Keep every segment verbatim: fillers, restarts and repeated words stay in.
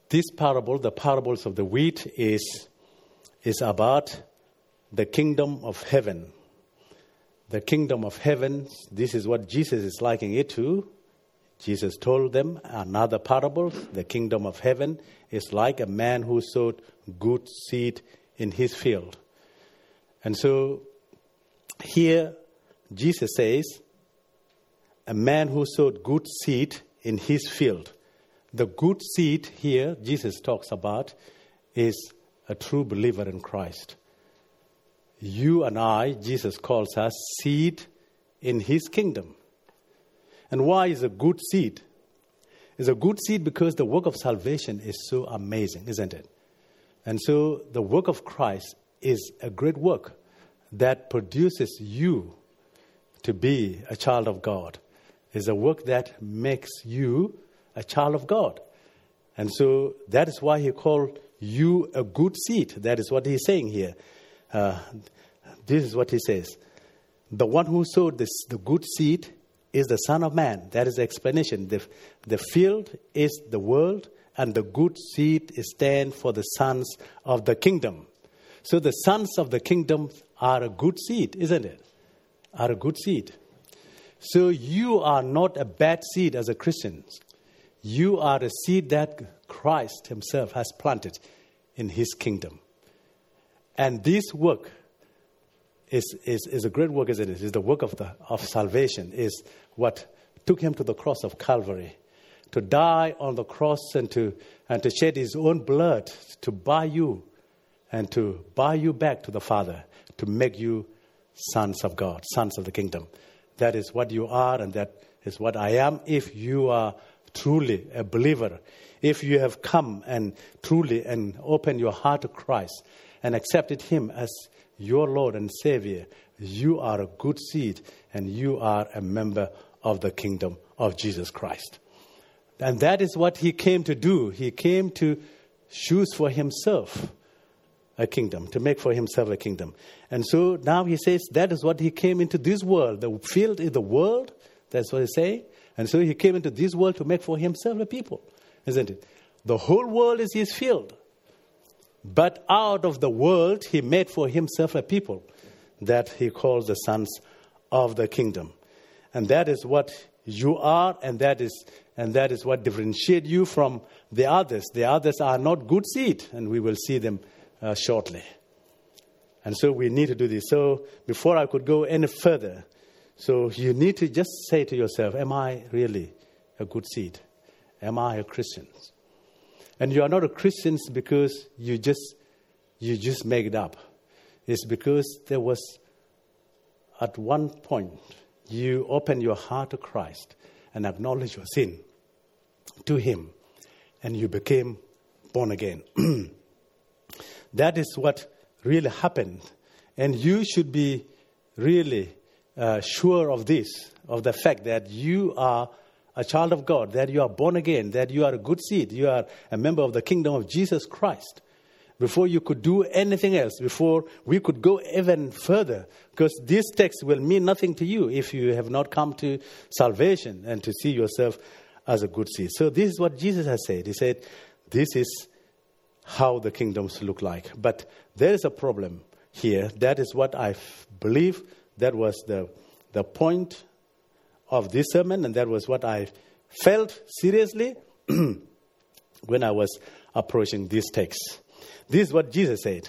this parable, the parables of the wheat, is, is about the kingdom of heaven. The kingdom of heaven, this is what Jesus is likening it to. Jesus told them another parable. The kingdom of heaven is like a man who sowed good seed in his field. And so here Jesus says, a man who sowed good seed in his field. The good seed here Jesus talks about is a true believer in Christ. You and I, Jesus calls us seed in his kingdom. And why is a good seed? It's a good seed because the work of salvation is so amazing, isn't it? And so the work of Christ is a great work that produces you to be a child of God. It's a work that makes you a child of God. And so that is why he called you a good seed. That is what he's saying here. Uh, this is what he says. The one who sowed this, the good seed is the Son of Man. That is the explanation. The, the field is the world, and the good seed is stand for the sons of the kingdom. So the sons of the kingdom are a good seed, isn't it? Are a good seed. So you are not a bad seed as a Christian. You are a seed that Christ himself has planted in his kingdom. And this work is, is, is a great work, isn't it? It's the work of, the, of salvation, is what took him to the cross of Calvary, to die on the cross and to, and to shed his own blood to buy you and to buy you back to the Father, to make you sons of God, sons of the kingdom. That is what you are, and that is what I am if you are truly a believer. If you have come and truly and opened your heart to Christ and accepted him as your Lord and Savior, you are a good seed and you are a member of the kingdom of Jesus Christ. And that is what he came to do. He came to choose for himself a kingdom, to make for himself a kingdom. And so now he says that is what he came into this world. The field is the world. That's what he's saying. And so he came into this world to make for himself a people, isn't it? The whole world is his field. But out of the world, he made for himself a people that he calls the sons of the kingdom. And that is what you are, and that is and that is what differentiates you from the others. The others are not good seed, and we will see them uh, shortly. And so we need to do this. So before I could go any further, so you need to just say to yourself, am I really a good seed? Am I a Christian? And you are not a Christian because you just you just make it up. It's because there was, at one point, you opened your heart to Christ and acknowledged your sin to him, and you became born again. That is what really happened. And you should be really uh, sure of this, of the fact that you are a child of God, that you are born again, that you are a good seed, you are a member of the kingdom of Jesus Christ. Before you could do anything else, before we could go even further, because this text will mean nothing to you if you have not come to salvation and to see yourself as a good seed. So this is what Jesus has said. He said, this is how the kingdoms look like. But there is a problem here. That is what I f- believe that was the, the point of this sermon, and that was what I felt seriously when I was approaching this text. This is what Jesus said.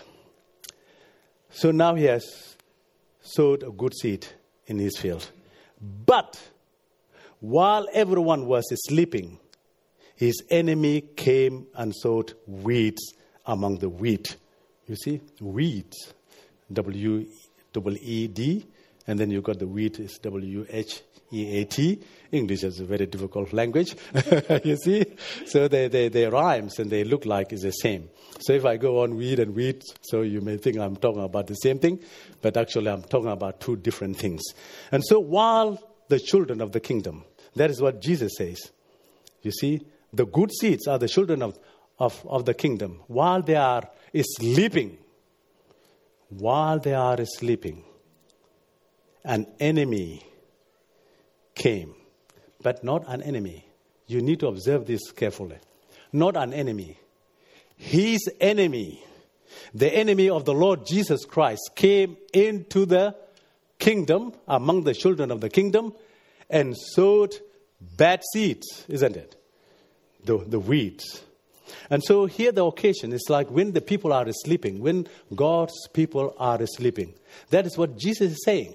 So now he has sowed a good seed in his field. But while everyone was sleeping, his enemy came and sowed weeds among the wheat. You see, weeds, W E E D, and then you got the wheat is W H E A T. English is a very difficult language, you see. So they, they, they rhymes and they look like it's the same. So if I go on wheat and wheat, so you may think I'm talking about the same thing, but actually I'm talking about two different things. And so while the children of the kingdom, that is what Jesus says. You see, the good seeds are the children of, of, of the kingdom. While they are sleeping, while they are sleeping, an enemy came. But not an enemy. You need to observe this carefully. Not an enemy. his enemy, the enemy of the Lord Jesus Christ, came into the kingdom, among the children of the kingdom, and sowed bad seeds, isn't it? The, the weeds. And so here the occasion is like when the people are sleeping, when God's people are sleeping. That is what Jesus is saying.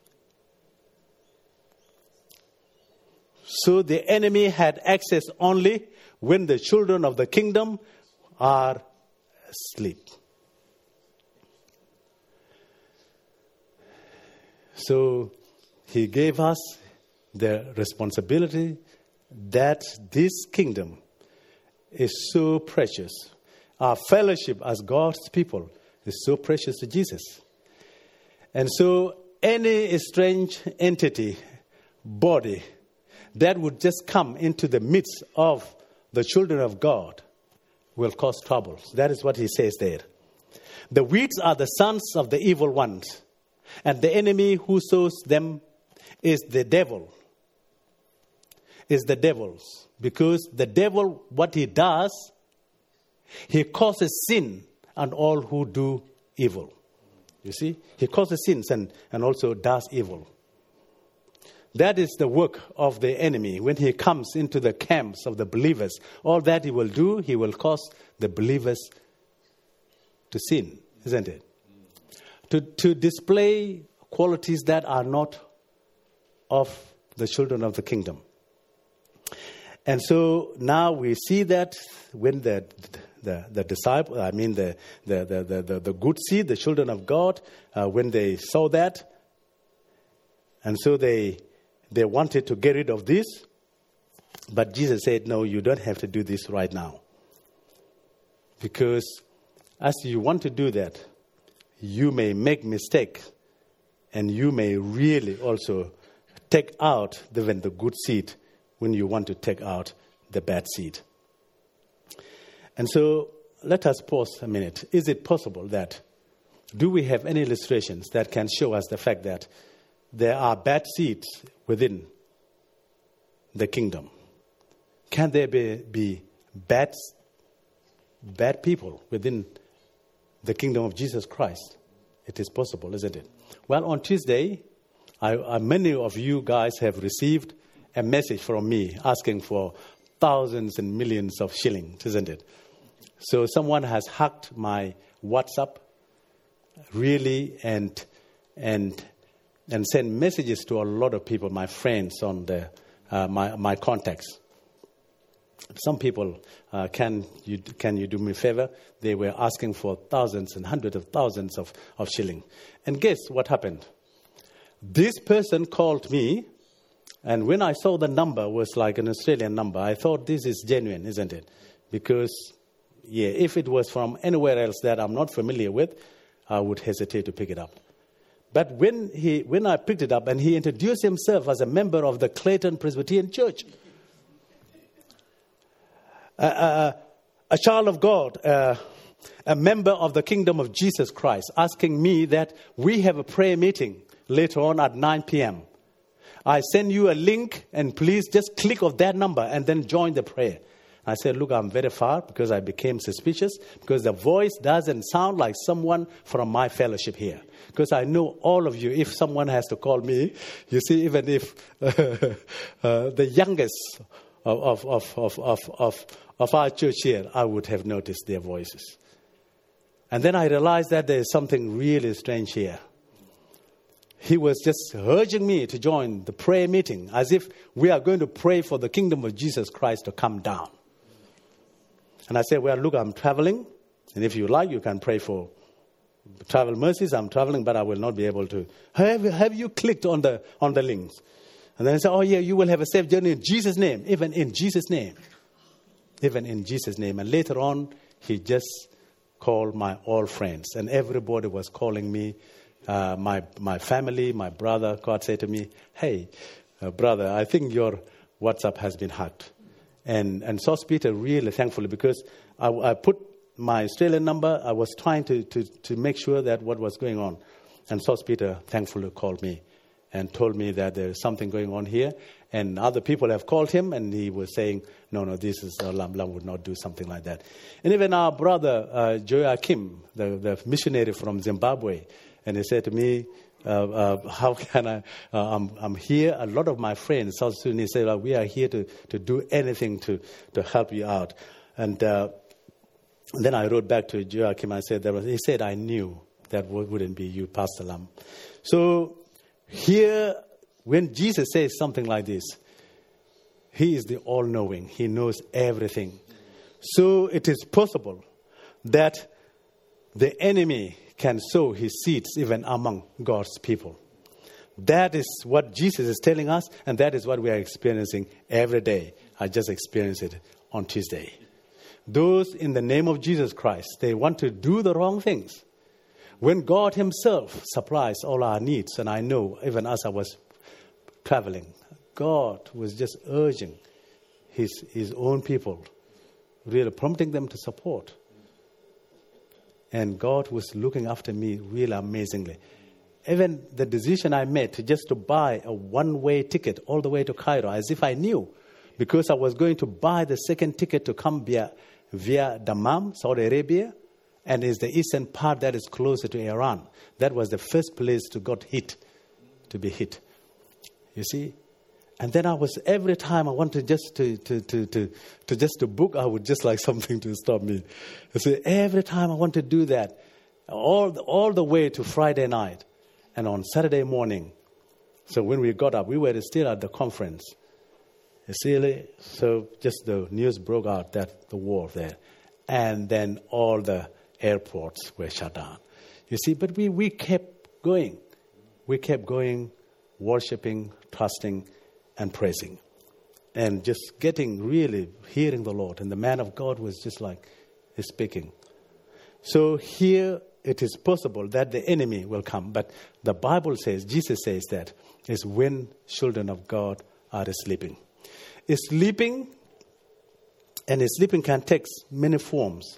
So the enemy had access only when the children of the kingdom are asleep. So he gave us the responsibility that this kingdom is so precious. Our fellowship as God's people is so precious to Jesus. And so any strange entity, body, that would just come into the midst of the children of God will cause troubles. That is what he says there. The weeds are the sons of the evil ones, and the enemy who sows them is the devil. Is the devil's. Because the devil, what he does, he causes sin on all who do evil. You see? He causes sins and, and also does evil. That is the work of the enemy. When he comes into the camps of the believers, all that he will do, he will cause the believers to sin, isn't it? To, to display qualities that are not of the children of the kingdom. And so now we see that when the the, the disciple, I mean the the, the, the, the good seed, the children of God, uh, when they saw that, and so they they wanted to get rid of this, but Jesus said, no, you don't have to do this right now. Because as you want to do that, you may make mistakes, and you may really also take out the, the good seed when you want to take out the bad seed. And so let us pause a minute. Is it possible that, do we have any illustrations that can show us the fact that there are bad seeds within the kingdom? Can there be, be bad, bad people within the kingdom of Jesus Christ? It is possible, isn't it? Well, on Tuesday, I, I, many of you guys have received a message from me asking for thousands and millions of shillings, isn't it? So someone has hacked my WhatsApp, really, and and and sent messages to a lot of people, my friends, on the uh, my my contacts. Some people, uh, can you can you do me a favor? They were asking for thousands and hundreds of thousands of, of shillings. And guess what happened? This person called me, and when I saw the number was like an Australian number, I thought this is genuine, isn't it? Because, yeah, if it was from anywhere else that I'm not familiar with, I would hesitate to pick it up. But when he when I picked it up and he introduced himself as a member of the Clayton Presbyterian Church, uh, uh, a child of God, uh, a member of the kingdom of Jesus Christ, asking me that we have a prayer meeting later on at nine p.m. I send you a link and please just click on that number and then join the prayer. I said, look, I'm very far, because I became suspicious because the voice doesn't sound like someone from my fellowship here. Because I know all of you, if someone has to call me, you see, even if uh, uh, the youngest of, of, of, of, of, of our church here, I would have noticed their voices. And then I realized that there's something really strange here. He was just urging me to join the prayer meeting as if we are going to pray for the kingdom of Jesus Christ to come down. And I said, well, look, I'm traveling. And if you like, you can pray for travel mercies. I'm traveling, but I will not be able to. Have, have you clicked on the on the links? And then I said, oh, yeah, you will have a safe journey in Jesus' name. Even in Jesus' name. Even in Jesus' name. And later on, he just called my all friends. And everybody was calling me. Uh, my my family, my brother. God said to me, hey, uh, brother, I think your WhatsApp has been hacked. And and Sauce Peter really thankfully, because I, I put my Australian number, I was trying to, to, to make sure that what was going on. And Sauce Peter thankfully called me and told me that there's something going on here. And other people have called him, and he was saying, no, no, this is, uh, Lam Lam would not do something like that. And even our brother, uh, Joachim, the, the missionary from Zimbabwe, and he said to me, uh, uh, how can I, uh, I'm, I'm here, a lot of my friends, South Sudanese, say, well, we are here to, to do anything to, to help you out. And uh, then I wrote back to Joachim, I said, there was, he said, I knew that wouldn't be you, Pastor Lam. So here, when Jesus says something like this, he is the all-knowing. He knows everything. So it is possible that the enemy can sow his seeds even among God's people. That is what Jesus is telling us, and that is what we are experiencing every day. I just experienced it on Tuesday. Those in the name of Jesus Christ, they want to do the wrong things. When God himself supplies all our needs, and I know even as I was traveling, God was just urging his, his own people, really prompting them to support. And God was looking after me really amazingly. Even the decision I made to just to buy a one-way ticket all the way to Cairo, as if I knew, because I was going to buy the second ticket to come via, via Dammam, Saudi Arabia, and is the eastern part that is closer to Iran. That was the first place to got hit, to be hit. You see? And then I was, every time I wanted just to, to, to, to, to just to book, I would just like something to stop me. You see, every time I want to do that, all the, all the way to Friday night and on Saturday morning. So when we got up, we were still at the conference. You see, so just the news broke out that the war there. And then all the airports were shut down. You see, but we, we kept going. We kept going, worshiping, trusting, and praising. And just getting really hearing the Lord. And the man of God was just like speaking. So here it is possible that the enemy will come. But the Bible says, Jesus says that, is when children of God are sleeping. Sleeping, and sleeping can take many forms.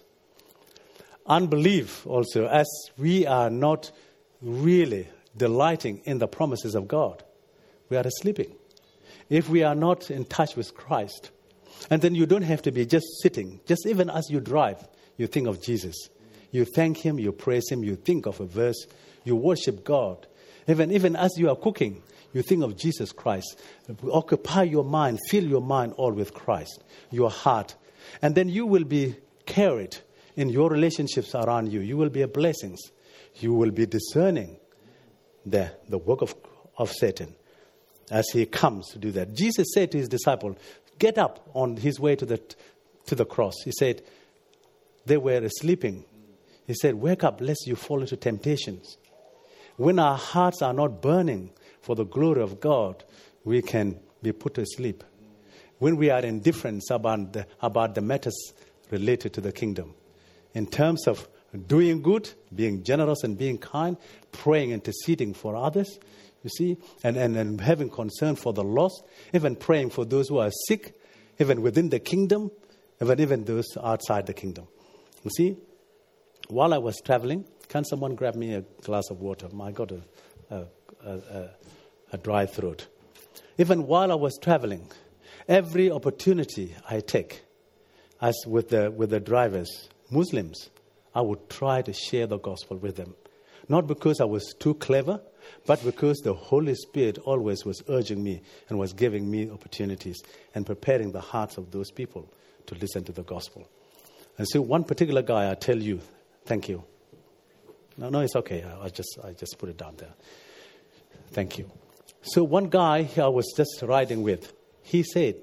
Unbelief also, as we are not really delighting in the promises of God. We are sleeping. If we are not in touch with Christ, and then you don't have to be just sitting. Just even as you drive, you think of Jesus. You thank him, you praise him, you think of a verse, you worship God. Even, even as you are cooking, you think of Jesus Christ. Occupy your mind, fill your mind all with Christ, your heart. And then you will be carried in your relationships around you. You will be a blessing. You will be discerning the, the work of, of Satan as he comes to do that. Jesus said to his disciple, get up on his way to the, to the cross. He said, they were sleeping. He said, wake up lest you fall into temptations. When our hearts are not burning for the glory of God, we can be put to sleep. When we are indifferent about the, about the matters related to the kingdom, in terms of doing good, being generous and being kind, praying, interceding for others, you see, and, and, and having concern for the lost, even praying for those who are sick, even within the kingdom, even, even those outside the kingdom. You see, while I was traveling, can someone grab me a glass of water? I got a, a, a, a dry throat. Even while I was traveling, every opportunity I take, as with the with the drivers, Muslims, I would try to share the gospel with them. Not because I was too clever, but because the Holy Spirit always was urging me and was giving me opportunities and preparing the hearts of those people to listen to the gospel. And so one particular guy, I tell you, thank you. No, no, it's okay. I, I just I just put it down there. Thank you. So one guy I was just riding with, he said,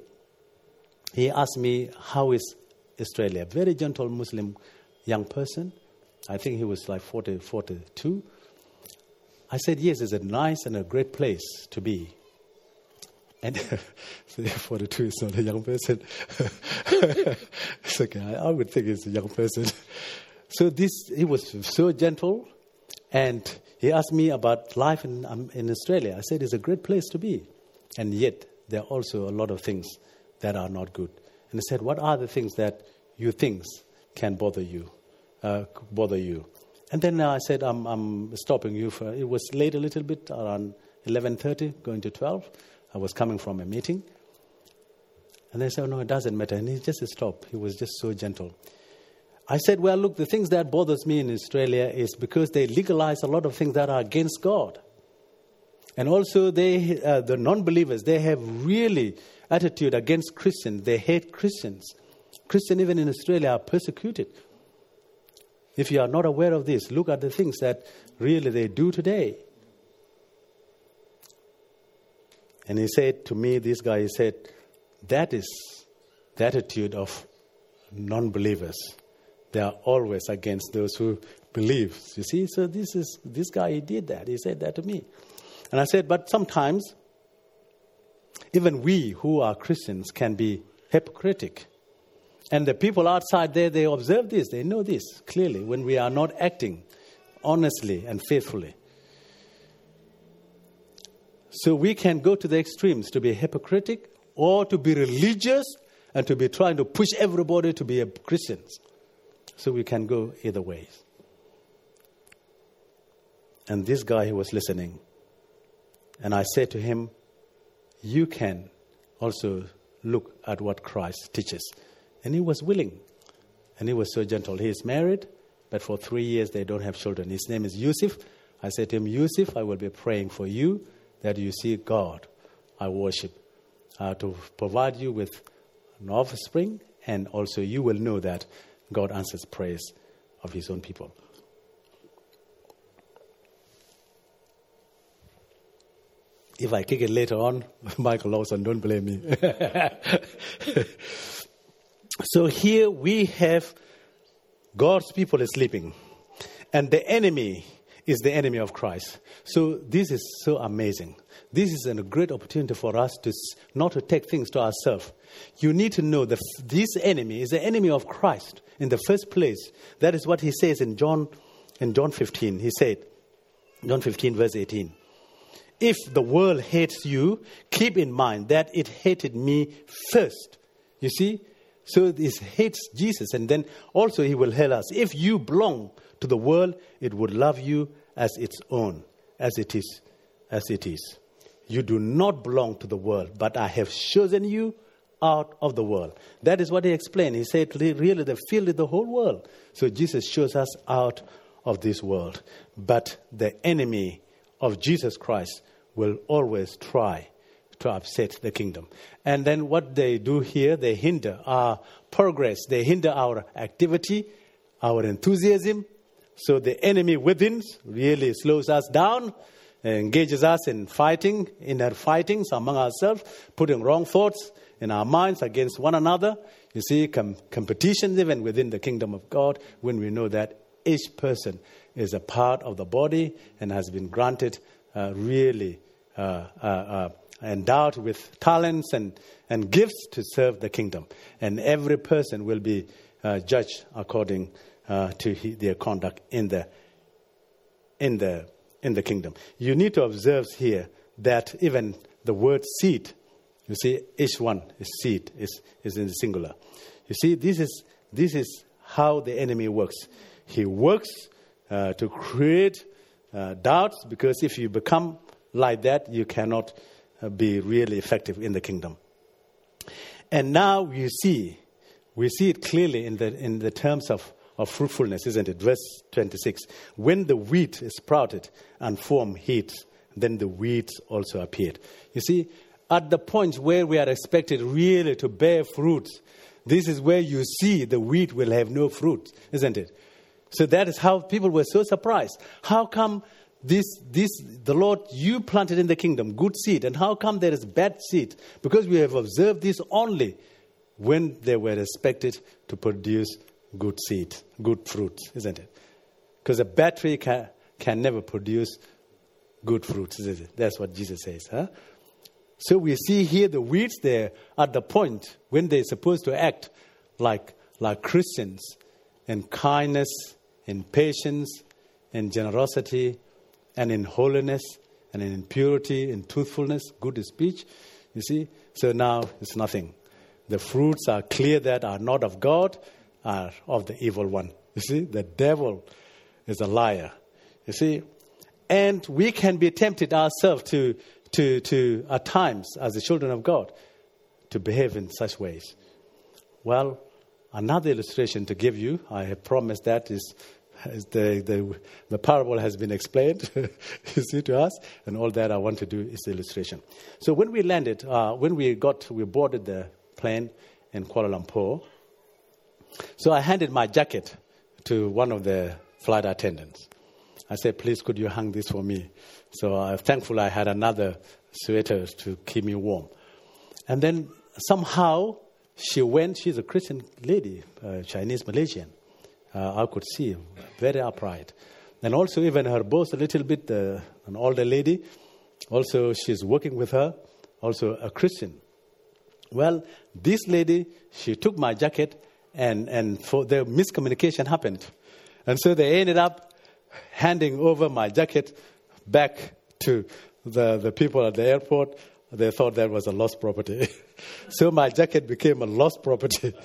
he asked me, how is Australia? Very gentle Muslim young person. I think he was like forty, forty-two. I said, yes, it's a nice and a great place to be. And forty-two is not a young person. It's okay. I, I would think it's a young person. So this, he was so gentle, and he asked me about life in um, in Australia. I said, it's a great place to be. And yet, there are also a lot of things that are not good. And he said, what are the things that you think can bother you? Uh, bother you? And then uh, I said, I'm, I'm stopping you for, it was late a little bit, around eleven thirty, going to twelve. I was coming from a meeting. And they said, oh, no, it doesn't matter. And he just stopped. He was just so gentle. I said, well, look, the things that bothers me in Australia is because they legalize a lot of things that are against God. And also they, uh, the non-believers, they have really attitude against Christians. They hate Christians. Christians even in Australia are persecuted. If you are not aware of this, look at the things that really they do today. And he said to me, this guy, he said, that is the attitude of non-believers. They are always against those who believe. You see, so this is this guy, he did that. He said that to me. And I said, but sometimes, even we who are Christians can be hypocritic. And the people outside there, they observe this. They know this clearly when we are not acting honestly and faithfully. So we can go to the extremes to be hypocritic or to be religious and to be trying to push everybody to be Christians. So we can go either way. And this guy, he was listening. And I said to him, you can also look at what Christ teaches. And he was willing. And he was so gentle. He is married, but for three years they don't have children. His name is Yusuf. I said to him, Yusuf, I will be praying for you that you see God I worship, uh, to provide you with an offspring, and also you will know that God answers prayers of his own people. If I kick it later on, Michael Lawson, don't blame me. So here we have God's people is sleeping, and the enemy is the enemy of Christ. So this is so amazing. This is a great opportunity for us to not to take things to ourselves. You need to know that this enemy is the enemy of Christ in the first place. That is what he says in John in John fifteen. He said, John fifteen verse eighteen. If the world hates you, keep in mind that it hated me first. You see? So it hates Jesus. And then also he will tell us, if you belong to the world, it would love you as its own, as it is, as it is. You do not belong to the world, but I have chosen you out of the world. That is what he explained. He said, really, the field is the whole world. So Jesus shows us out of this world. But the enemy of Jesus Christ will always try to upset the kingdom. And then what they do here, they hinder our progress. They hinder our activity, our enthusiasm. So the enemy within really slows us down, engages us in fighting, in our fightings among ourselves, putting wrong thoughts in our minds against one another. You see, com- competitions even within the kingdom of God, when we know that each person is a part of the body and has been granted uh, really uh, uh, uh, endowed with talents and, and gifts to serve the kingdom. And every person will be uh, judged according uh, to he, their conduct in the in the in the kingdom. You need to observe here that even the word seed, you see, each one is seed, is, is in the singular. You see, this is this is how the enemy works. He works uh, to create uh, doubts, because if you become like that, you cannot uh, be really effective in the kingdom. And now you see, we see it clearly in the in the terms of, of fruitfulness, isn't it? Verse twenty-six. When the wheat is sprouted and formed heads, then the weeds also appeared. You see, at the point where we are expected really to bear fruits, this is where you see the wheat will have no fruit, isn't it? So that is how people were so surprised. How come this, this, the Lord, you planted in the kingdom good seed, and how come there is bad seed? Because we have observed this only when they were expected to produce good seed, good fruit, isn't it? Because a bad tree can, can never produce good fruits, isn't it? That's what Jesus says, huh? So we see here the weeds there at the point when they're supposed to act like, like Christians in kindness, in patience, in generosity, and in holiness, and in purity, in truthfulness, good speech. You see? So now it's nothing. The fruits are clear that are not of God, are of the evil one. You see? The devil is a liar. You see? And we can be tempted ourselves to, to, to, at times, as the children of God, to behave in such ways. Well, another illustration to give you, I have promised that, is, is the, the, the parable has been explained, you see, to us, and all that I want to do is the illustration. So when we landed, uh, when we got, we boarded the plane in Kuala Lumpur, so I handed my jacket to one of the flight attendants. I said, please, could you hang this for me? So uh, thankfully I had another sweater to keep me warm. And then somehow she went, she's a Christian lady, uh, Chinese Malaysian. Uh, I could see, very upright. And also even her boss, a little bit, uh, an older lady. Also she's working with her, also a Christian. Well, this lady, she took my jacket and, and for the miscommunication happened. And so they ended up handing over my jacket back to the, the people at the airport. They thought that was a lost property. So my jacket became a lost property.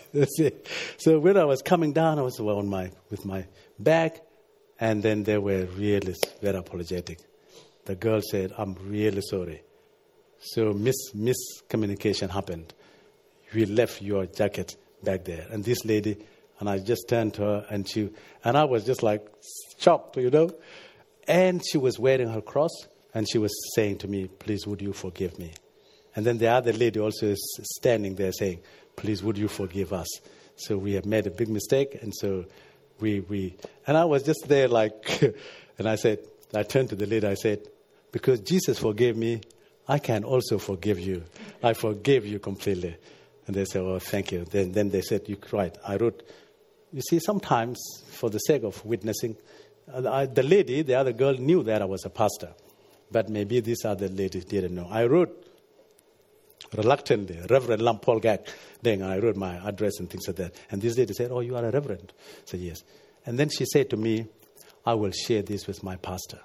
So when I was coming down, I was well, on my with my bag, and then they were really very apologetic. The girl said, I'm really sorry. So mis- miscommunication happened. We left your jacket back there. And this lady, and I just turned to her, and she, and I was just like shocked, you know. And she was wearing her cross, and she was saying to me, please, would you forgive me? And then the other lady also is standing there saying, please, would you forgive us? So we have made a big mistake, and so we, we and I was just there like, and I said, I turned to the lady, I said, because Jesus forgave me, I can also forgive you. I forgave you completely. And they said, oh, thank you. Then, then they said, you're right. I wrote, you see, sometimes for the sake of witnessing, I, the lady, the other girl, knew that I was a pastor. But maybe this other lady didn't know. I wrote reluctantly, Reverend Lam Paul Gak. Then I wrote my address and things like that. And this lady said, oh, you are a reverend? I said, yes. And then she said to me, I will share this with my pastor.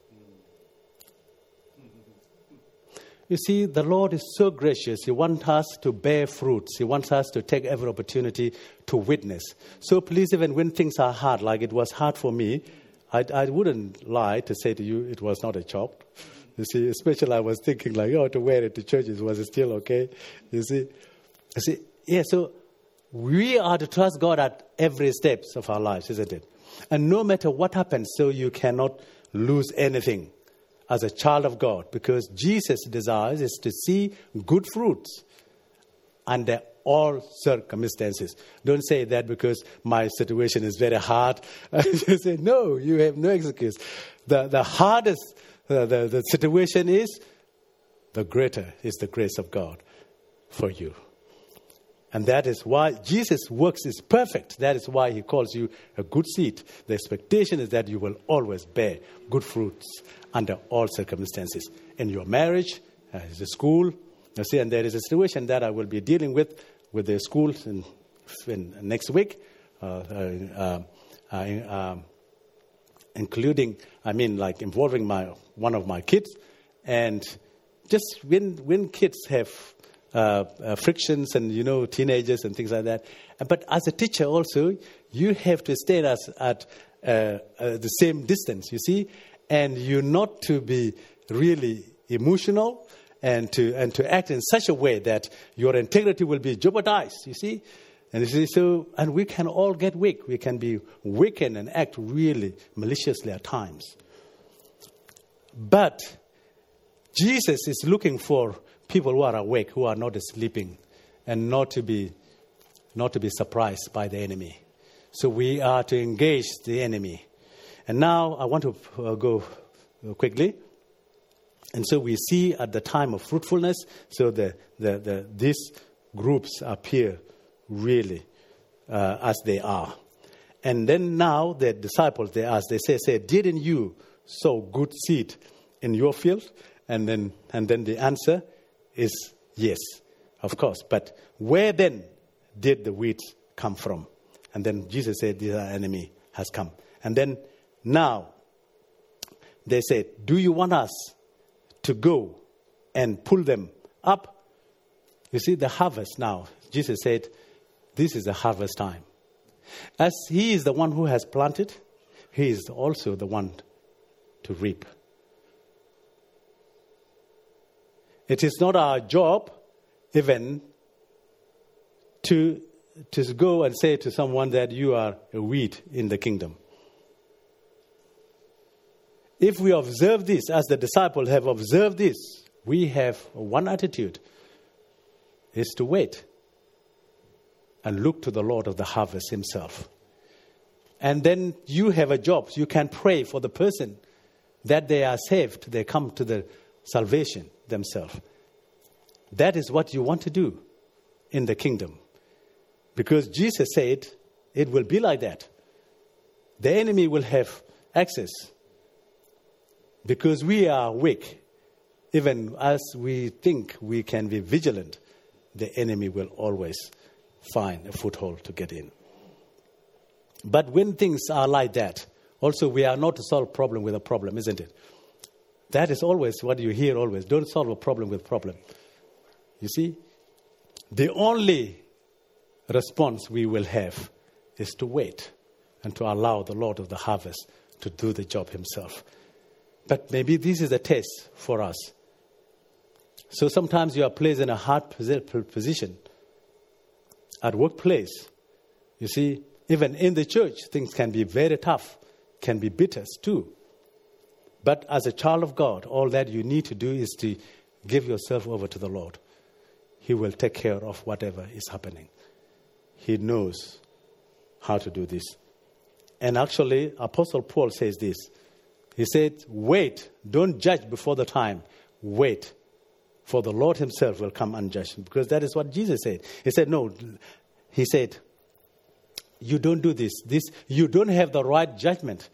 You see, the Lord is so gracious. He wants us to bear fruits. He wants us to take every opportunity to witness. So please, even when things are hard, like it was hard for me, I, I wouldn't lie to say to you it was not a job. You see, especially I was thinking like, oh, to wear it to churches, was it still okay? You see, you see, yeah, so we are to trust God at every step of our lives, isn't it? And no matter what happens, so you cannot lose anything as a child of God, because Jesus' desires is to see good fruits under all circumstances. Don't say that because my situation is very hard. You say, no, you have no excuse. The, the hardest uh, the, the situation is, the greater is the grace of God for you. And that is why Jesus' works is perfect. That is why he calls you a good seed. The expectation is that you will always bear good fruits under all circumstances. In your marriage, uh, in the school, you see, and there is a situation that I will be dealing with with the school in, in next week, uh, uh, uh, uh, including, I mean, like involving my one of my kids, and just when when kids have Uh, uh, frictions and, you know, teenagers and things like that. But as a teacher also, you have to stay as, at uh, uh, the same distance, you see, and you're not to be really emotional and to and to act in such a way that your integrity will be jeopardized, you see. And you see, so, and we can all get weak. We can be wicked and act really maliciously at times. But Jesus is looking for people who are awake, who are not sleeping, and not to be not to be surprised by the enemy. So we are to engage the enemy. And now I want to uh, go quickly. And so we see at the time of fruitfulness, so the, the, the these groups appear really uh, as they are. And then now the disciples, they ask, they say, say, didn't you sow good seed in your field? And then and then the answer is yes, of course. But where then did the weeds come from? And then Jesus said, this enemy has come. And then now they said, do you want us to go and pull them up? You see, the harvest now, Jesus said, this is the harvest time. As he is the one who has planted, he is also the one to reap It is not our job even to, to go and say to someone that you are a weed in the kingdom. If we observe this, as the disciples have observed this, we have one attitude, is to wait and look to the Lord of the harvest himself. And then you have a job. You can pray for the person that they are saved. They come to the salvation themselves. That is what you want to do in the kingdom. Because Jesus said it will be like that. The enemy will have access. Because we are weak. Even as we think we can be vigilant, the enemy will always find a foothold to get in. But when things are like that, also we are not to solve a problem with a problem, isn't it? That is always what you hear always. Don't solve a problem with a problem. You see? The only response we will have is to wait and to allow the Lord of the harvest to do the job himself. But maybe this is a test for us. So sometimes you are placed in a hard position at workplace. You see, even in the church, things can be very tough, can be bitter too. But as a child of God, all that you need to do is to give yourself over to the Lord. He will take care of whatever is happening. He knows how to do this. And actually, Apostle Paul says this. He said, wait, don't judge before the time. Wait, for the Lord himself will come and judge. Because that is what Jesus said. He said, no, he said, you don't do this. This, you don't have the right judgment.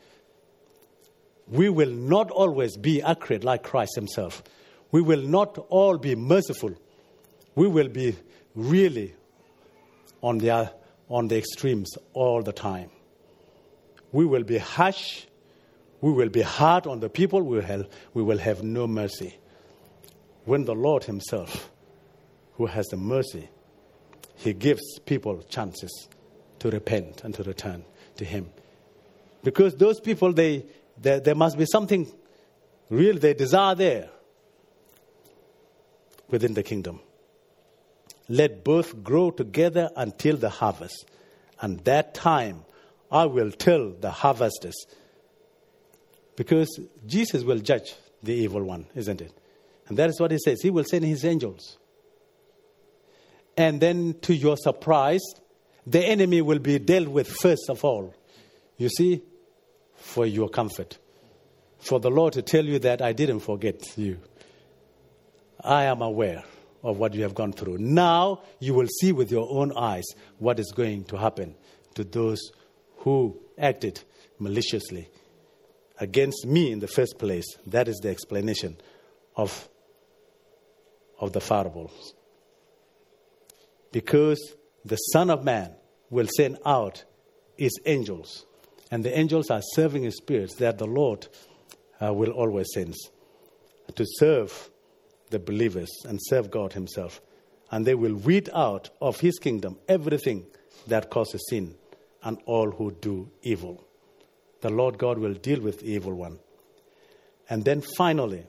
We will not always be accurate like Christ himself. We will not all be merciful. We will be really on the, on the extremes all the time. We will be harsh. We will be hard on the people. We will have, we will have no mercy. When the Lord himself, who has the mercy, he gives people chances to repent and to return to him. Because those people, they, they there must be something real they desire there within the kingdom. Let both grow together until the harvest. And that time I will tell the harvesters. Because Jesus will judge the evil one, isn't it? And that is what he says. He will send his angels. And then to your surprise, the enemy will be dealt with first of all. You see, for your comfort. For the Lord to tell you that I didn't forget you. I am aware of what you have gone through. Now you will see with your own eyes what is going to happen to those who acted maliciously against me in the first place. That is the explanation of, of the parables. Because the Son of Man will send out his angels. And the angels are serving his spirits that the Lord uh, will always send to serve the believers and serve God himself. And they will weed out of his kingdom everything that causes sin and all who do evil. The Lord God will deal with the evil one. And then finally,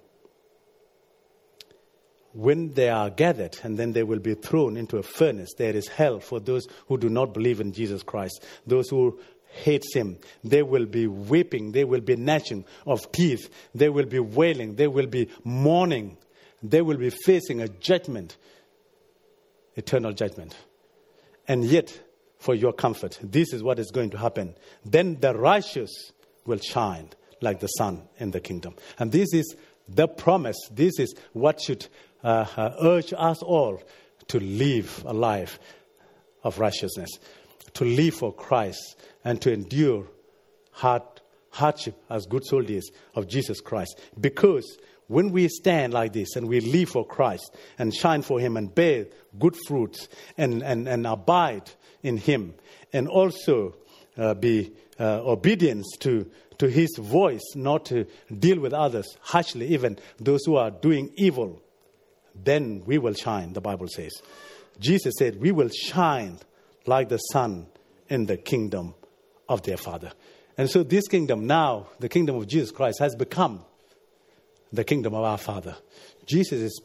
when they are gathered and then they will be thrown into a furnace, there is hell for those who do not believe in Jesus Christ. Those who hate him, they will be weeping, they will be gnashing of teeth, they will be wailing, they will be mourning, they will be facing a judgment, eternal judgment. And yet, for your comfort, this is what is going to happen. Then the righteous will shine like the sun in the kingdom. And this is the promise. This is what should uh, uh, urge us all to live a life of righteousness, to live for Christ, and to endure hard hardship as good soldiers of Jesus Christ. Because when we stand like this and we live for Christ and shine for him and bear good fruits and, and, and abide in him and also uh, be uh, obedient to, to his voice, not to deal with others harshly, even those who are doing evil, then we will shine, the Bible says. Jesus said, we will shine like the sun in the kingdom of their Father. And so this kingdom now, the kingdom of Jesus Christ, has become the kingdom of our Father. Jesus is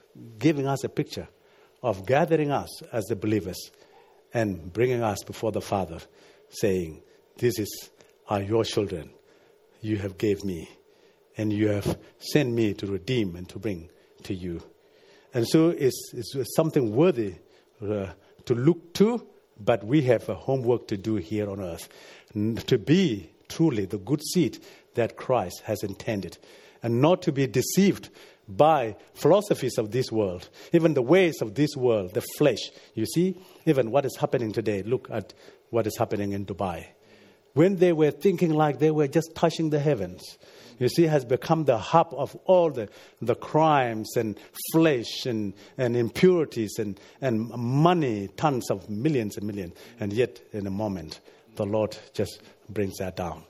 giving us a picture of gathering us as the believers and bringing us before the Father, saying, this is are your children. You have gave me, and you have sent me to redeem and to bring to you. And so it's, it's something worthy uh, to look to, but we have a homework to do here on earth, to be truly the good seed that Christ has intended, and not to be deceived by philosophies of this world, even the ways of this world, the flesh. You see, even what is happening today, look at what is happening in Dubai. When they were thinking like they were just touching the heavens, you see, has become the hub of all the, the crimes and flesh and, and impurities and, and money, tons of millions and millions. And yet, in a moment, the Lord just brings that down.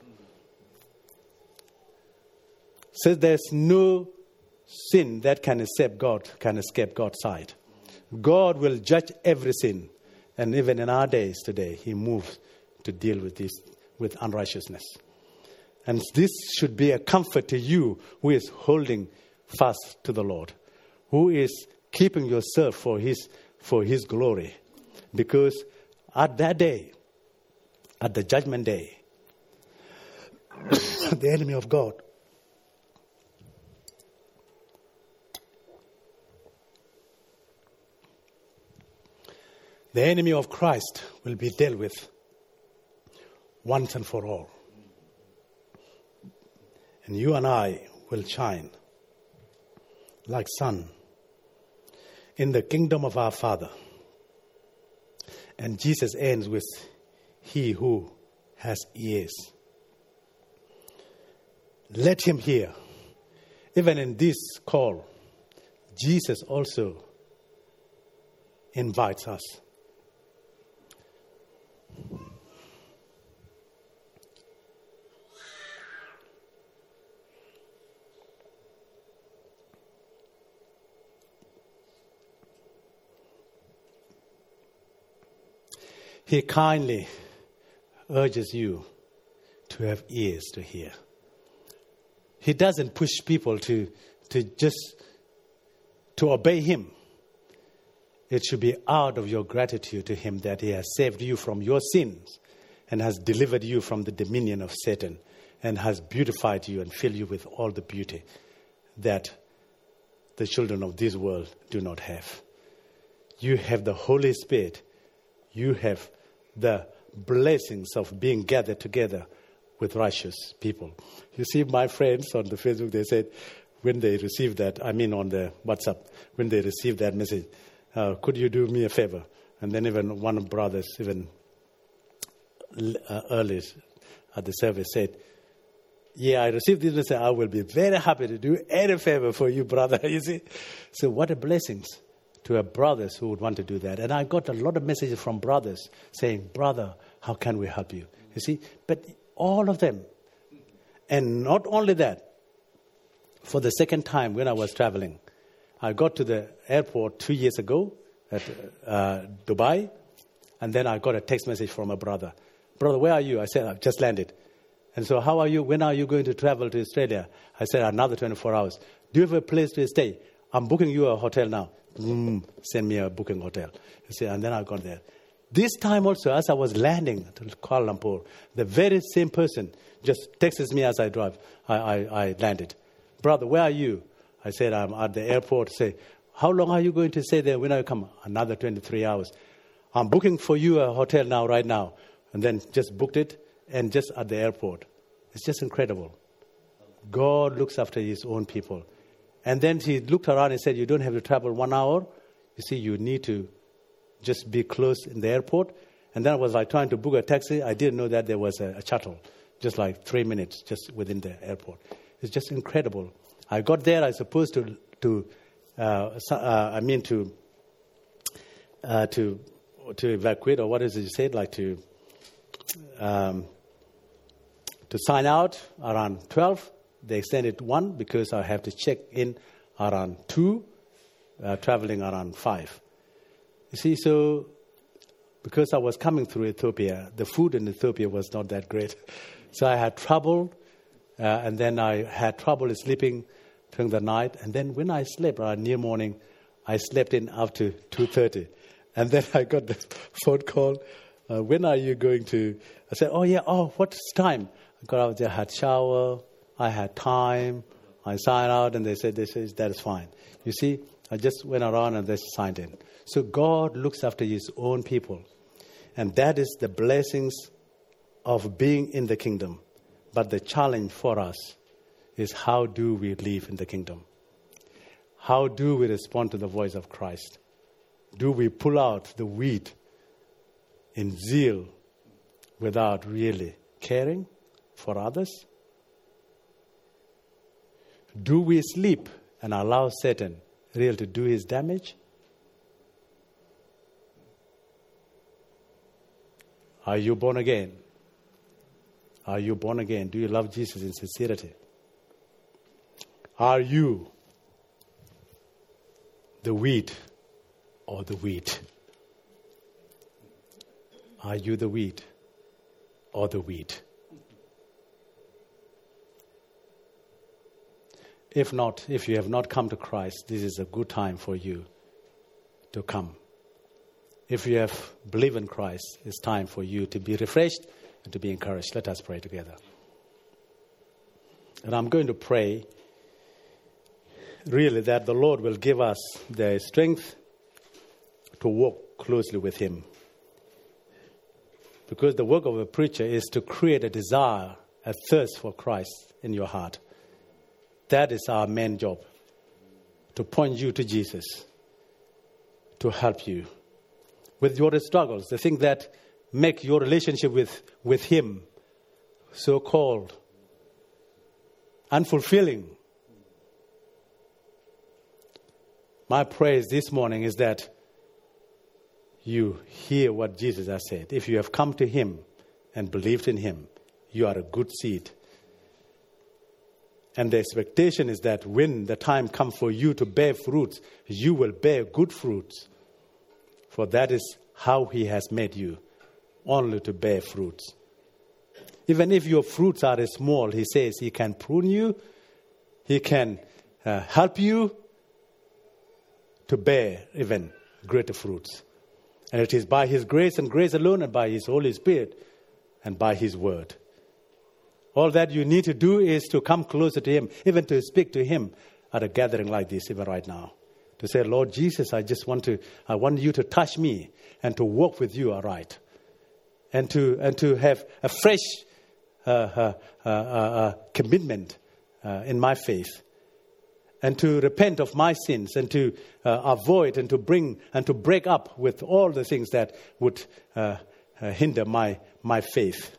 Says there's no sin that can escape God, can escape God's sight. God will judge every sin. And even in our days today, He moves to deal with this, with unrighteousness. And this should be a comfort to you who is holding fast to the Lord, who is keeping yourself for His, for His glory. Because at that day, at the judgment day, the enemy of God The enemy of Christ will be dealt with once and for all. And you and I will shine like sun in the kingdom of our Father. And Jesus ends with, he who has ears, let him hear. Even in this call, Jesus also invites us. He kindly urges you to have ears to hear. He doesn't push people to, to just to obey him. It should be out of your gratitude to him that he has saved you from your sins and has delivered you from the dominion of Satan and has beautified you and filled you with all the beauty that the children of this world do not have. You have the Holy Spirit. You have the blessings of being gathered together with righteous people. You see, my friends on the Facebook, they said when they received that, I mean on the WhatsApp, when they received that message, uh, could you do me a favor? And then even one of the brothers, even uh, early at the service said, yeah, I received this message. I will be very happy to do any favor for you, brother. You see? So what a blessings to have brothers who would want to do that. And I got a lot of messages from brothers saying, brother, how can we help you? You see? But all of them. And not only that, for the second time when I was traveling, I got to the airport two years ago at uh, Dubai, and then I got a text message from a brother. Brother, where are you? I said, I've just landed. And so how are you? When are you going to travel to Australia? I said, another twenty-four hours. Do you have a place to stay? I'm booking you a hotel now. Mm, send me a booking hotel. You see, and then I got there. This time also, as I was landing to Kuala Lumpur, the very same person just texts me as I drive. I, I, I landed. Brother, where are you? I said, I'm at the airport. Say, how long are you going to stay there when I come? Another twenty-three hours. I'm booking for you a hotel now, right now. And then just booked it and just at the airport. It's just incredible. God looks after his own people. And then he looked around and said, you don't have to travel one hour. You see, you need to just be close in the airport. And then I was like trying to book a taxi. I didn't know that there was a, a shuttle, just like three minutes just within the airport. It's just incredible. I got there. I was supposed to, to uh, uh, I mean, to, uh, to, to evacuate, or what is it you said, like to, um, to sign out around twelve. They extended one because I have to check in around two, uh, traveling around five. You see, so because I was coming through Ethiopia, the food in Ethiopia was not that great. So I had trouble, uh, and then I had trouble sleeping during the night. And then when I slept around near morning, I slept in up to two thirty. And then I got the phone call. Uh, when are you going to? I said, oh, yeah, oh, what's time? I got out there, had shower, I had time. I signed out, and they said, they said, that is fine. You see, I just went around and they signed in. So God looks after his own people. And that is the blessings of being in the kingdom. But the challenge for us is, how do we live in the kingdom? How do we respond to the voice of Christ? Do we pull out the weed in zeal without really caring for others? Do we sleep and allow Satan really to do his damage? Are you born again? Are you born again? Do you love Jesus in sincerity? Are you the wheat or the wheat? Are you the wheat or the wheat? If not, if you have not come to Christ, this is a good time for you to come. If you have believed in Christ, it's time for you to be refreshed and to be encouraged. Let us pray together. And I'm going to pray really that the Lord will give us the strength to walk closely with him. Because the work of a preacher is to create a desire, a thirst for Christ in your heart. That is our main job, to point you to Jesus, to help you with your struggles, the things that make your relationship with, with him so-called unfulfilling. My praise this morning is that you hear what Jesus has said. If you have come to him and believed in him, you are a good seed. And the expectation is that when the time comes for you to bear fruits, you will bear good fruits. For that is how he has made you, only to bear fruits. Even if your fruits are small, he says he can prune you, he can uh, help you to bear even greater fruits. And it is by his grace and grace alone, and by his Holy Spirit and by his word. All that you need to do is to come closer to him, even to speak to him at a gathering like this, even right now. To say, Lord Jesus, I just want to, I want you to touch me and to walk with you, all right. And to, and to have a fresh uh, uh, uh, uh, commitment uh, in my faith. And to repent of my sins and to uh, avoid and to bring and to break up with all the things that would uh, uh, hinder my, my faith.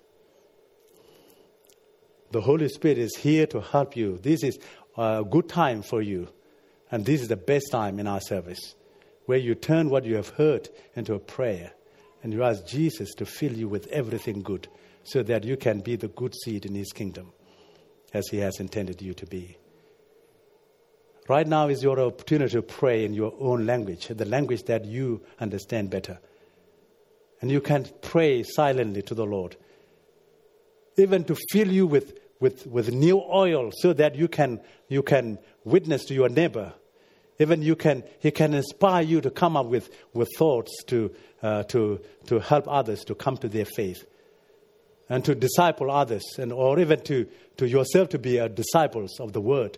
The Holy Spirit is here to help you. This is a good time for you. And this is the best time in our service, where you turn what you have heard into a prayer and you ask Jesus to fill you with everything good so that you can be the good seed in his kingdom as he has intended you to be. Right now is your opportunity to pray in your own language, the language that you understand better. And you can pray silently to the Lord, even to fill you with, with, with new oil so that you can, you can witness to your neighbor. Even you can, he can inspire you to come up with, with thoughts to, uh, to, to help others to come to their faith and to disciple others, and or even to, to yourself to be a disciples of the word.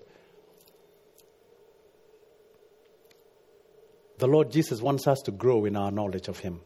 The Lord Jesus wants us to grow in our knowledge of him.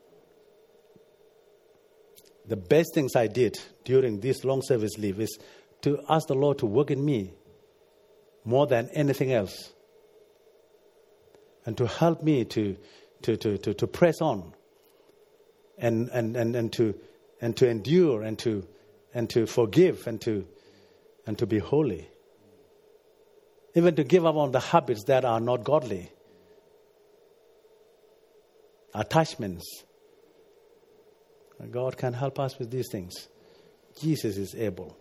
The best things I did during this long service leave is to ask the Lord to work in me more than anything else. And to help me to to, to, to, to press on and, and, and, and to and to endure and to and to forgive and to and to be holy. Even to give up on the habits that are not godly. Attachments. God can help us with these things. Jesus is able.